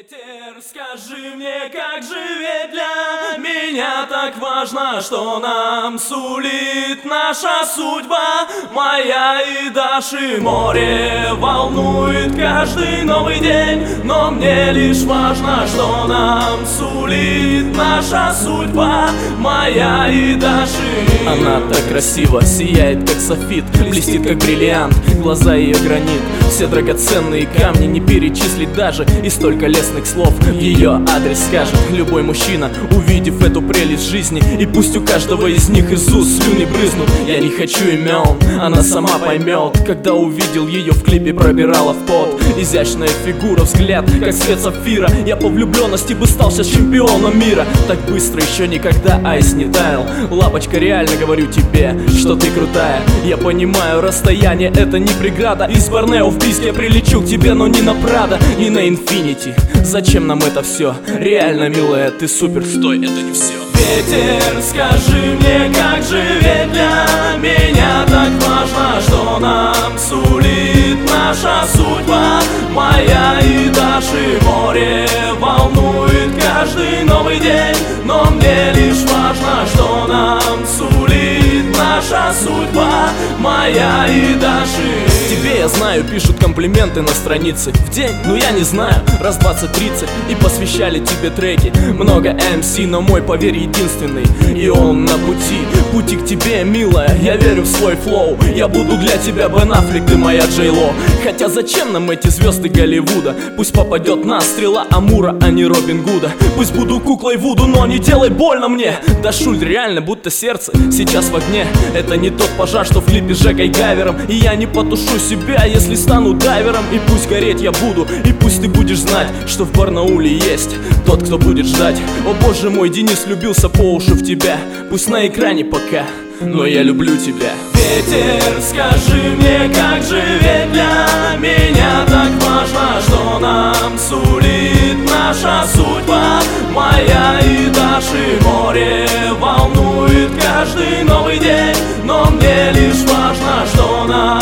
Ветер, скажи мне, как же ведь для меня так важно, что нам сулит наша судьба. Моя и Даши море волнует каждый новый день, но мне лишь важно, что нам сулит наша судьба. Моя и Даши. Она так красиво сияет, как софит, блестит, как бриллиант, глаза ее гранит. Все драгоценные камни не перечислить даже, и столько лестных слов в ее адрес скажет любой мужчина, увидев эту прелесть жизни. И пусть у каждого из них из уст слюни брызнут. Я не хочу имен, она сама поймет. Когда увидел ее в клипе, пробирала в пот. Изящная фигура, взгляд, как свет сапфира. Я по влюбленности бы стал сейчас чемпионом мира. Так быстро еще никогда айс не таял. Лапочка, реально говорю тебе, что ты крутая. Я понимаю, расстояние это не преграда. Из Борнео в Бийск я прилечу к тебе, но не на Прадо, не на Инфинити. Зачем нам это все? Реально, милая, ты супер. Стой, это не все. Ветер, скажи мне, как же ведь для меня так важно, что нам сулит наша судьба. Моя и Даши море волнует каждый новый день, но мне лишь важно, что нам сулит наша судьба. Моя и Даши. Тебе, я знаю, пишут комплименты на странице в день, ну я не знаю, раз 20-30. И посвящали тебе треки много MC, но мой, поверь, единственный. И он на пути к тебе, милая. Я верю в свой флоу, я буду для тебя Бен Аффлек, ты моя Джей Ло. Хотя зачем нам эти звезды Голливуда? Пусть попадет на стрела Амура, а не Робин Гуда. Пусть буду куклой Вуду, но не делай больно мне. Да шуль, реально, будто сердце сейчас в огне. Это не тот пожар, что в клипе с Жекой Гайвером. И я не потушу себя, если стану дайвером. И пусть гореть я буду, и пусть ты будешь знать, что в Барнауле есть тот, кто будет ждать. О боже мой, Денис влюбился по уши в тебя. Пусть на экране пока, но я люблю тебя. Ветер, скажи мне, как же ведь для меня так важно, что нам сулит наша судьба. Моя и Даши море волнует каждый новый день, но мне лишь важно, что нам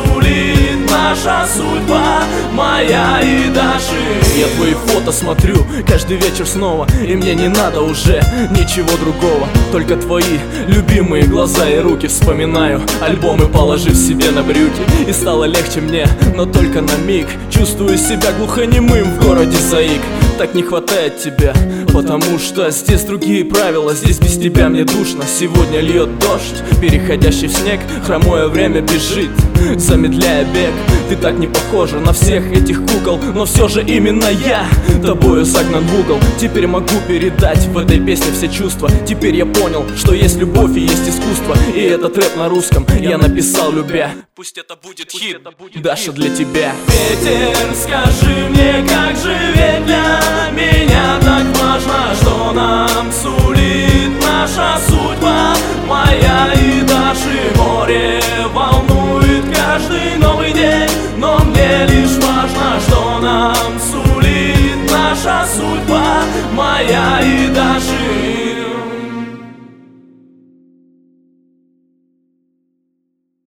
сулит наша судьба. Моя и Даши. Я твои фото смотрю каждый вечер снова, и мне не надо уже ничего другого, только твои любимые глаза и руки. Вспоминаю альбомы, положив себе на брюки. И стало легче мне, но только на миг. Чувствую себя глухонемым в городе Заик. Так не хватает тебя, потому что здесь другие правила. Здесь без тебя мне душно. Сегодня льет дождь, переходящий в снег. Хромое время бежит, замедляя бег. Ты так не похожа на всех этих кукол, но все же именно я тобою загнан в угол. Теперь могу передать в этой песне все чувства. Теперь я понял, что есть любовь и есть искусство. И этот рэп на русском я написал любя. Пусть это будет хит, Даша, для тебя. Ветер, скажи мне, как же ведь для меня так важно, что нам сулит наша судьба. Моя и Даши море волнует каждый новый день, но мне лишь важно, что нам сулит наша судьба. Моя и Даши.